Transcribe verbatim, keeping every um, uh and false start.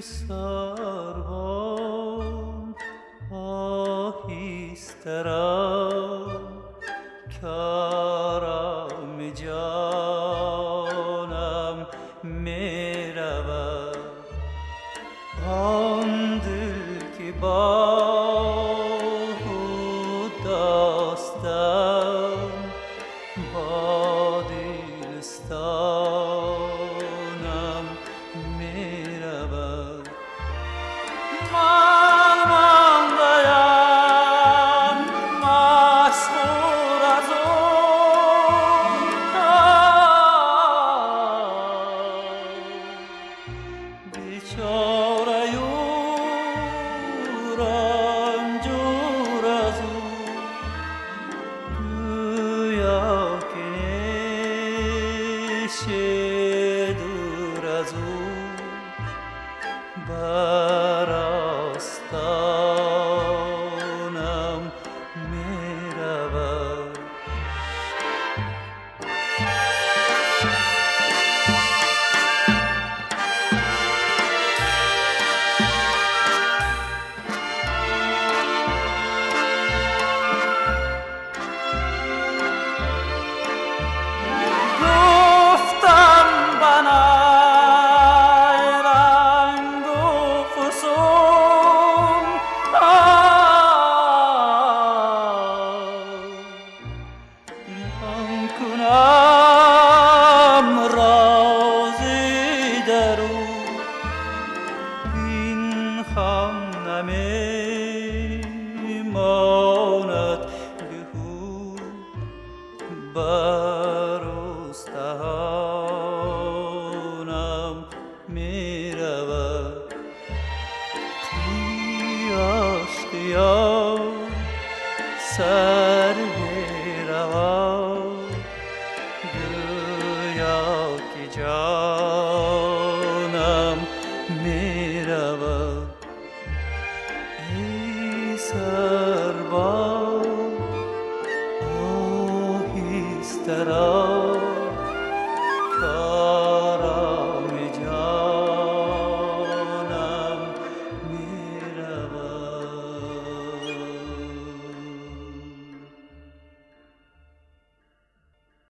سربان آهسته رو کارم جانم می رود آن دل که با خود داشتم با دلستانم می رود من مانده‌ام مسحور از اون بیچاره و رنجور از او گویا که نیست دور از او بر آستانم می رود گفتم بنای رنگ و فسون نهان کنم رازی در او این هم نمی ماند به او بر استخوانم می رود قیاس قیاس سر می رود گویا که جانم می رود ای سرباز آهسته رو